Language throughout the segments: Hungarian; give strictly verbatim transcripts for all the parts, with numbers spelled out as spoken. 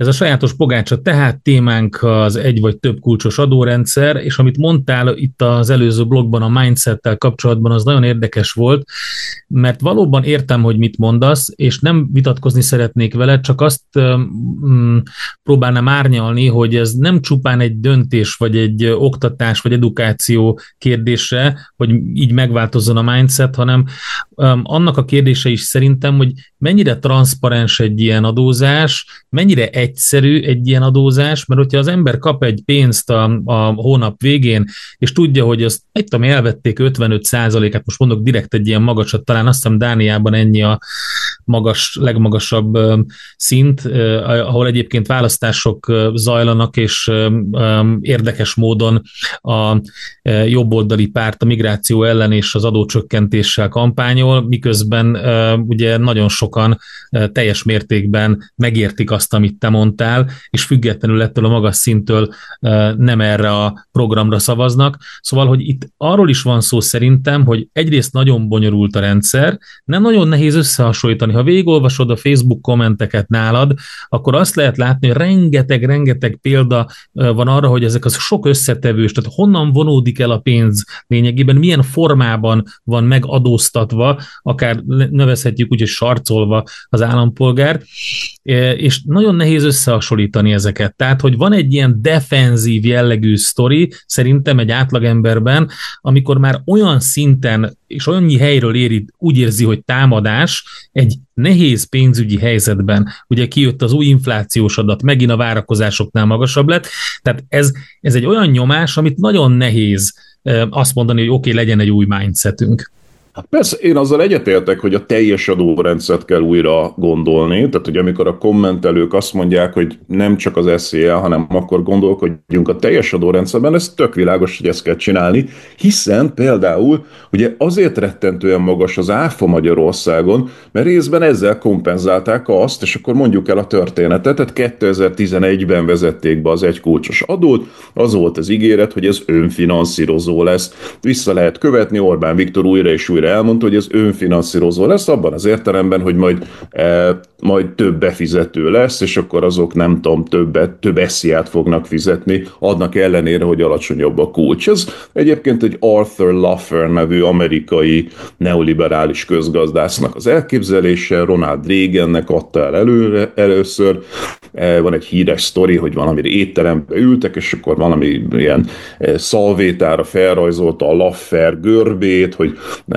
Ez a sajátos pogácsa, tehát témánk az egy vagy több kulcsos adórendszer, és amit mondtál itt az előző blogban a mindsettel kapcsolatban, az nagyon érdekes volt, mert valóban értem, hogy mit mondasz, és nem vitatkozni szeretnék vele, csak azt um, próbálnám árnyalni, hogy ez nem csupán egy döntés, vagy egy oktatás, vagy edukáció kérdése, hogy így megváltozzon a mindset, hanem um, annak a kérdése is szerintem, hogy mennyire transzparens egy ilyen adózás, mennyire egyszerű egy ilyen adózás, mert hogyha az ember kap egy pénzt a, a hónap végén, és tudja, hogy azt, egy tudom, elvették ötvenöt százalékát, most mondok direkt egy ilyen magasat, talán azt hiszem Dániában ennyi a magas, legmagasabb szint, ahol egyébként választások zajlanak, és érdekes módon a jobboldali párt a migráció ellen és az adócsökkentéssel kampányol, miközben ugye nagyon sokan teljes mértékben megértik azt, amit te mondtál, és függetlenül ettől a magas szintől nem erre a programra szavaznak. Szóval, hogy itt arról is van szó szerintem, hogy egyrészt nagyon bonyolult a rendszer, nem nagyon nehéz összehasonlítani. Ha végigolvasod a Facebook kommenteket nálad, akkor azt lehet látni, hogy rengeteg-rengeteg példa van arra, hogy ezek az sok összetevős, tehát honnan vonódik el a pénz lényegében, milyen formában van megadóztatva, akár nevezhetjük úgy, hogy sarcolva az állampolgár, és nagyon nehéz összehasonlítani ezeket. Tehát, hogy van egy ilyen defenzív jellegű sztori, szerintem egy átlagemberben, amikor már olyan szinten és annyi helyről éri, úgy érzi, hogy támadás egy nehéz pénzügyi helyzetben. Ugye kijött az új inflációs adat, megint a várakozásoknál magasabb lett. Tehát ez, ez egy olyan nyomás, amit nagyon nehéz azt mondani, hogy oké, okay, legyen egy új mindsetünk. Hát persze, én azzal egyetértek, hogy a teljes adórendszert kell újra gondolni, tehát hogy amikor a kommentelők azt mondják, hogy nem csak az es zé el, hanem akkor gondolkodjunk a teljes adórendszerben, ez tök világos, hogy ezt kell csinálni, hiszen például ugye azért rettentően magas az áfa Magyarországon, mert részben ezzel kompenzálták azt, és akkor mondjuk el a történetet, tehát kétezer-tizenegyben vezették be az egykulcsos adót, az volt az ígéret, hogy ez önfinanszírozó lesz. Vissza lehet követni, Orbán Viktor újra és újra elmondta, hogy ez önfinanszírozó lesz, abban az értelemben, hogy majd, e, majd több befizető lesz, és akkor azok nem tudom, többet, több esziát fognak fizetni, adnak ellenére, hogy alacsonyabb a kulcs. Ez egyébként egy Arthur Laffer nevű amerikai neoliberális közgazdásznak az elképzelése, Ronald Reagannek adta el előre, először. E, van egy híres sztori, hogy valami étterembe ültek, és akkor valami ilyen szalvétára felrajzolta a Laffer görbét, hogy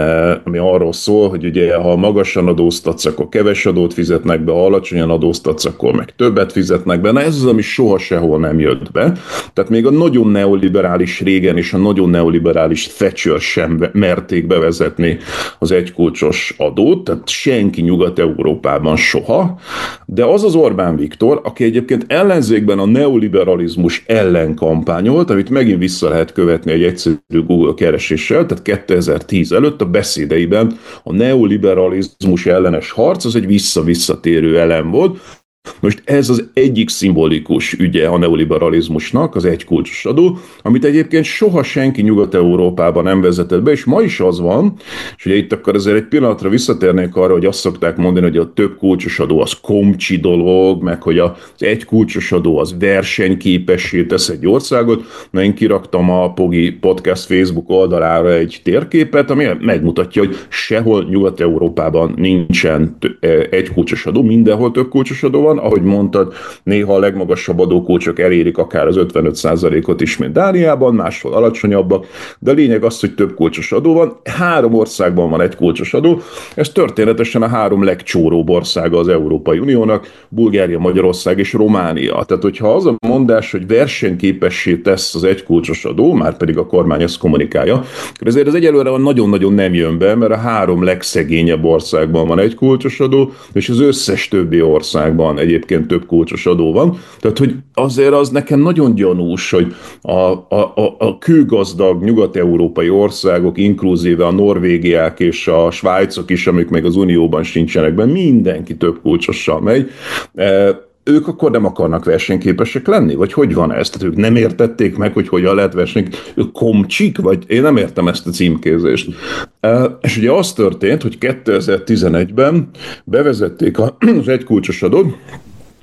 ami arról szól, hogy ugye ha magasan adóztatsz, akkor keves adót fizetnek be, ha alacsonyan adóztatsz, akkor meg többet fizetnek be. Na ez az, ami soha sehol nem jött be. Tehát még a nagyon neoliberális Reagan és a nagyon neoliberális Thatcher sem merték bevezetni az egykulcsos adót, tehát senki Nyugat-Európában soha. De az az Orbán Viktor, aki egyébként ellenzékben a neoliberalizmus ellen kampányolt, amit megint vissza lehet követni egy egyszerű Google kereséssel, tehát kétezer-tíz előtt a beszédeiben a neoliberalizmus ellenes harc az egy vissza-visszatérő elem volt. Most ez az egyik szimbolikus ügye a neoliberalizmusnak, az egykulcsos adó, amit egyébként soha senki Nyugat-Európában nem vezetett be, és ma is az van, és ugye itt akkor azért egy pillanatra visszatérnék arra, hogy azt szokták mondani, hogy a több kulcsos adó az komcsi dolog, meg hogy az egykulcsos adó az versenyképessé tesz egy országot. Na én kiraktam a Pogi Podcast Facebook oldalára egy térképet, ami megmutatja, hogy sehol Nyugat-Európában nincsen egykulcsos adó, mindenhol több kulcsos adó van. Ahogy mondtad, néha a legmagasabb adókulcsok elérik akár az ötvenöt százalékot is, mint Dániában, máshol alacsonyabbak, de a lényeg az, hogy több kulcsos adó van. Három országban van egy kulcsos adó, ez történetesen a három legcsóróbb országa az Európai Uniónak, Bulgária, Magyarország és Románia. Tehát, hogyha az a mondás, hogy versenyképessé tesz az egykulcsos adó, már pedig a kormány ezt kommunikálja, akkor ezért ez egyelőre nagyon-nagyon nem jön be, mert a három legszegényebb országban van egy kulcsos adó, és az összes többi országban egyébként több kulcsos adó van. Tehát, hogy azért az nekem nagyon gyanús, hogy a, a, a, a kőgazdag nyugat-európai országok, inkluzíve a norvégiák és a svájcok is, amik még az Unióban sincsenek be, mindenki több kulcsossal megy. E, ők akkor nem akarnak versenyképesek lenni? Vagy hogy van ez? Tehát ők nem értették meg, hogy hogyan lehet versenyképesek? Ők komcsik? Vagy én nem értem ezt a címkézést. E, és ugye az történt, hogy kétezer-tizenegyben bevezették az egykulcsos adót,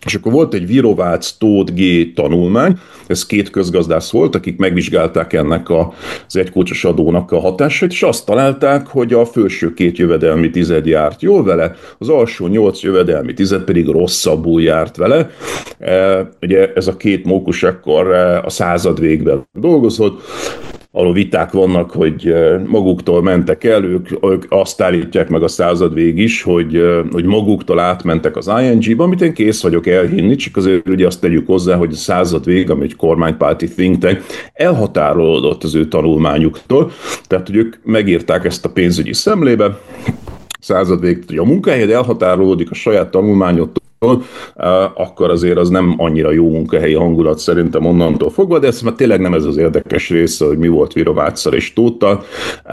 És akkor volt egy Virovác Tóth G. tanulmány, ez két közgazdász volt, akik megvizsgálták ennek a, az egykulcsos adónak a hatásait, és azt találták, hogy a felső két jövedelmi tized járt jól vele, az alsó nyolc jövedelmi tized pedig rosszabbul járt vele. E, ugye ez a két mókus akkor a század végben dolgozott, ahol viták vannak, hogy maguktól mentek el, ők, ők azt állítják meg a század vég is, hogy, hogy maguktól átmentek az i en gé-be, amit én kész vagyok elhinni, csak azért ugye azt tegyük hozzá, hogy a század vég, ami egy kormánypárti think tank, elhatárolódott az ő tanulmányuktól, tehát hogy ők megírták ezt a pénzügyi szemlébe, század vég, hogy a munkahelyed elhatárolódik a saját tanulmányodtól, akkor azért az nem annyira jó munkahelyi hangulat szerintem onnantól fogva, de ez már tényleg nem ez az érdekes része, hogy mi volt Virováccal és Tóttal.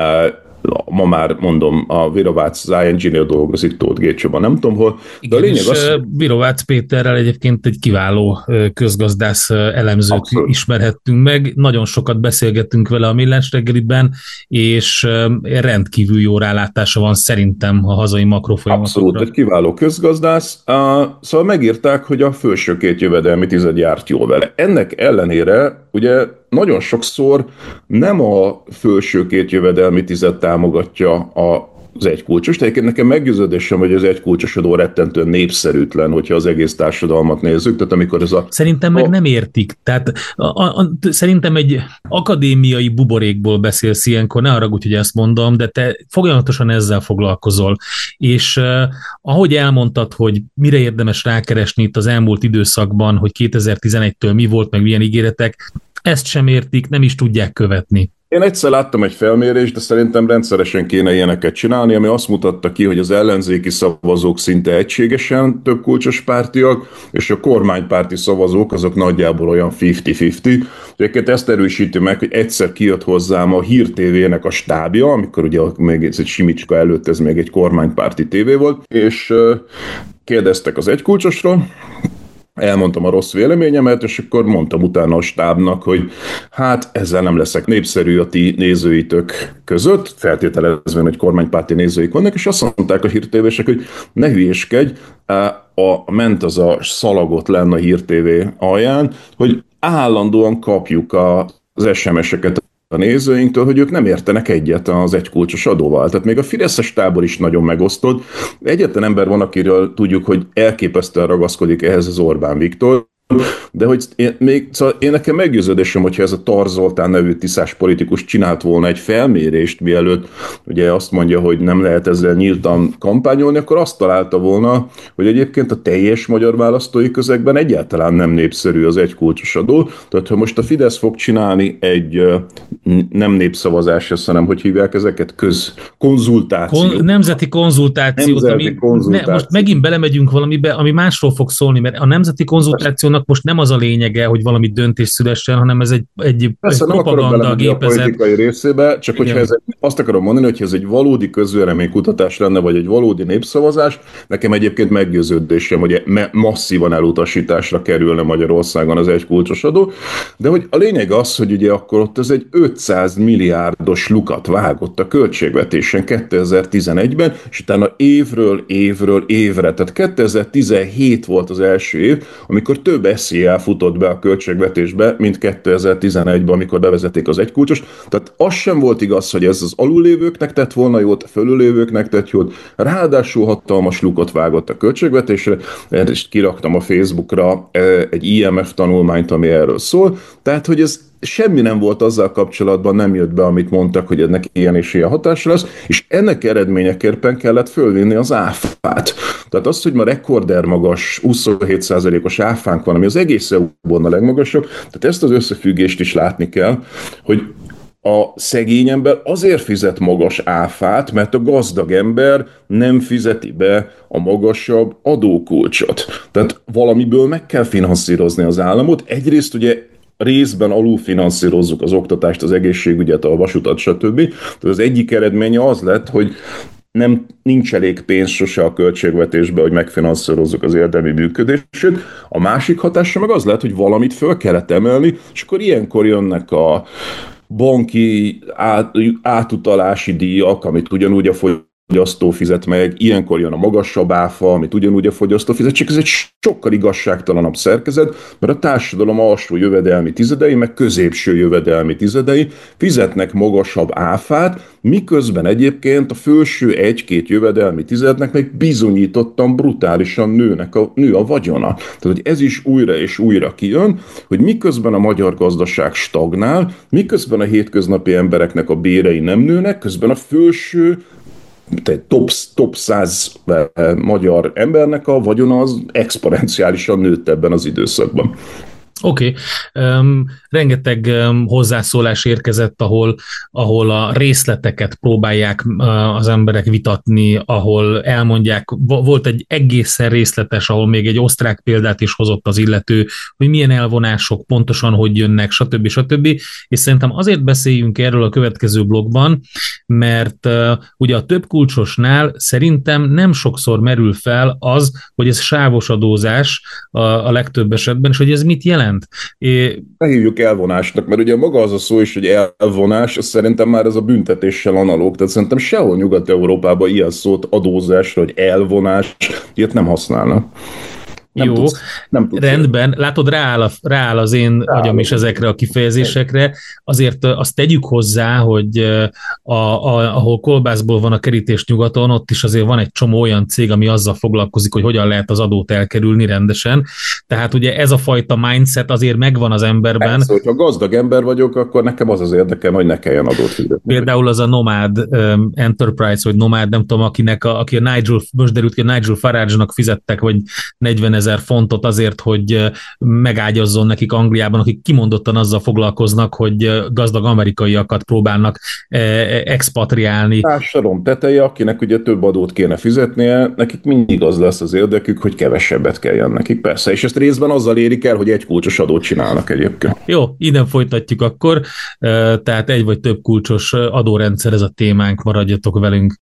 Ma már mondom, a Virovác az i en gé-nél dolgozik, Tóth Gécsőben, nem tudom hol. De igen, a lényeg az, hogy... Virovác Péterrel egyébként egy kiváló közgazdász elemzőt Abszolút. ismerhettünk meg, nagyon sokat beszélgettünk vele a Millás reggeliben, és rendkívül jó rálátása van szerintem a hazai makrofolyamatokra. Abszolút, egy kiváló közgazdász. Szóval megírták, hogy a felső két jövedelmi tized járt jól vele. Ennek ellenére ugye nagyon sokszor nem a felső két jövedelmi tized támogatja a az egykulcsos. Tehát nekem meggyőződésem, hogy az egykulcsos adó rettentően népszerűtlen, hogyha az egész társadalmat nézzük. Tehát amikor ez a... Szerintem meg a... nem értik. Tehát a, a, a, szerintem egy akadémiai buborékból beszélsz ilyenkor, ne haragudj, hogy ezt mondom, de te folyamatosan ezzel foglalkozol. És uh, ahogy elmondtad, hogy mire érdemes rákeresni itt az elmúlt időszakban, hogy kétezer-tizenegytől mi volt, meg milyen ígéretek, ezt sem értik, nem is tudják követni. Én egyszer láttam egy felmérést, de szerintem rendszeresen kéne ilyeneket csinálni, ami azt mutatta ki, hogy az ellenzéki szavazók szinte egységesen több kulcsos pártiak, és a kormánypárti szavazók azok nagyjából olyan fifty-fifty. Egyébként ezt erősíti meg, hogy egyszer kijött hozzám a Hír té vének a stábja, amikor ugye még egy Simicska előtt ez még egy kormánypárti tévé volt, és kérdeztek az egykulcsosról, elmondtam a rossz véleményemet, és akkor mondtam utána a stábnak, hogy hát ezzel nem leszek népszerű a ti nézőitök között, feltételezvén, hogy kormánypárti nézőik vannak, és azt mondták a hírtévések, hogy ne hülyéskedj, a, ment az a szalagot lenne a Hír té vé alján, hogy állandóan kapjuk a, az es em es-eket a nézőinktől, hogy ők nem értenek egyet az egykulcsos adóval. Tehát még a fideszes tábor is nagyon megosztott. Egyetlen ember van, akiről tudjuk, hogy elképesztően ragaszkodik ehhez, az Orbán Viktor, de hogy én, még, szóval én nekem meggyőződésem, hogyha ez a Tar Zoltán nevű tiszás politikus csinált volna egy felmérést, mielőtt ugye azt mondja, hogy nem lehet ezzel nyíltan kampányolni, akkor azt találta volna, hogy egyébként a teljes magyar választói közegben egyáltalán nem népszerű az egykulcsos adó. Tehát ha most a Fidesz fog csinálni egy nem népszavazás, hanem hogy hívják ezeket, közkonzultáció. Kon- nemzeti konzultációt, nemzeti ami konzultáció. Ne, most megint belemegyünk valamibe, ami másról fog szólni, mert a nemzeti konzultációnak most nem az a lényege, hogy valami döntés szülessen, hanem ez egy, egy, Persze, egy propaganda gépezet. A politikai részébe, csak hogyha ez egy, azt akarom mondani, hogy ez egy valódi közvéleménykutatás lenne, vagy egy valódi népszavazás, nekem egyébként meggyőződésem, hogy masszívan elutasításra kerülne Magyarországon az egykulcsos adó, de hogy a lényeg az, hogy ugye akkor ott ez egy ötszáz milliárdos lukat vágott a költségvetésen kétezer-tizenegyben, és utána évről évről évre, tehát kétezer-tizenhét volt az első év, amikor több es zé á futott be a költségvetésbe, mint kétezer-tizenegyben, amikor bevezették az egykulcsos. Tehát az sem volt igaz, hogy ez az alullévőknek tett volna jót, a fölülévőknek tett jót, ráadásul hatalmas lukot vágott a költségvetésre, és kiraktam a Facebookra egy i em ef tanulmányt, ami erről szól, tehát hogy ez semmi nem volt azzal kapcsolatban, nem jött be, amit mondtak, hogy ennek ilyen és ilyen hatása lesz, és ennek eredményeképpen kellett fölvinni az áfát. Tehát az, hogy ma rekorder magas, huszonhét százalékos áfánk van, ami az egész é u-ban a legmagasabb, tehát ezt az összefüggést is látni kell, hogy a szegény ember azért fizet magas áfát, mert a gazdag ember nem fizeti be a magasabb adókulcsot. Tehát valamiből meg kell finanszírozni az államot. Egyrészt ugye részben alulfinanszírozzuk az oktatást, az egészségügyet, a vasutat, stb. Tehát az egyik eredménye az lett, hogy nem, nincs elég pénz sose a költségvetésbe, hogy megfinanszírozzuk az érdemi működését. A másik hatása meg az lehet, hogy valamit föl kellett emelni, és akkor ilyenkor jönnek a banki át, átutalási díjak, amit ugyanúgy a fogyasztó fizet meg, ilyenkor jön a magasabb áfa, amit ugyanúgy a fogyasztó fizet, csak ez egy sokkal igazságtalanabb szerkezet, mert a társadalom alsó jövedelmi tizedei, meg középső jövedelmi tizedei fizetnek magasabb áfát, miközben egyébként a felső egy-két jövedelmi tizednek meg bizonyítottan brutálisan nőnek a, nő a vagyona. Tehát, hogy ez is újra és újra kijön, hogy miközben a magyar gazdaság stagnál, miközben a hétköznapi embereknek a bérei nem nőnek, közben a felső top, top száz magyar embernek a vagyona az exponenciálisan nőtt ebben az időszakban. Oké, okay. um, rengeteg um, hozzászólás érkezett, ahol, ahol a részleteket próbálják uh, az emberek vitatni, ahol elmondják, volt egy egészen részletes, ahol még egy osztrák példát is hozott az illető, hogy milyen elvonások pontosan hogy jönnek, stb. stb. És szerintem azért beszéljünk erről a következő blogban, mert uh, ugye a több kulcsosnál szerintem nem sokszor merül fel az, hogy ez sávos adózás a, a legtöbb esetben, és hogy ez mit jelent. É... Ne hívjuk elvonásnak, mert ugye maga az a szó is, hogy elvonás, az szerintem már ez a büntetéssel analóg, tehát szerintem sehol Nyugat-Európában ilyen szót adózásra, hogy elvonás, ilyet nem használnak. Nem Jó, tudsz, nem tudsz rendben, érni. Látod, rááll, a, rááll az én rááll agyam is ezekre a kifejezésekre, azért azt tegyük hozzá, hogy a, a, ahol kolbászból van a kerítés nyugaton, ott is azért van egy csomó olyan cég, ami azzal foglalkozik, hogy hogyan lehet az adót elkerülni rendesen, tehát ugye ez a fajta mindset azért megvan az emberben. Persze, hogyha gazdag ember vagyok, akkor nekem az az érdekem, hogy ne kelljen adót fizetni. Például az a Nomad um, Enterprise, vagy Nomad, nem tudom, akinek a, aki a Nigel, most derült ki, a Nigel Farage-nak fizettek, vagy negyvenezer fontot azért, hogy megágyazzon nekik Angliában, akik kimondottan azzal foglalkoznak, hogy gazdag amerikaiakat próbálnak expatriálni. Társadalom teteje, akinek ugye több adót kéne fizetnie, nekik mindig az lesz az érdekük, hogy kevesebbet kelljen nekik, persze. És ezt részben azzal érik el, hogy egy kulcsos adót csinálnak egyébként. Jó, innen folytatjuk akkor, tehát egy vagy több kulcsos adórendszer, ez a témánk, maradjatok velünk.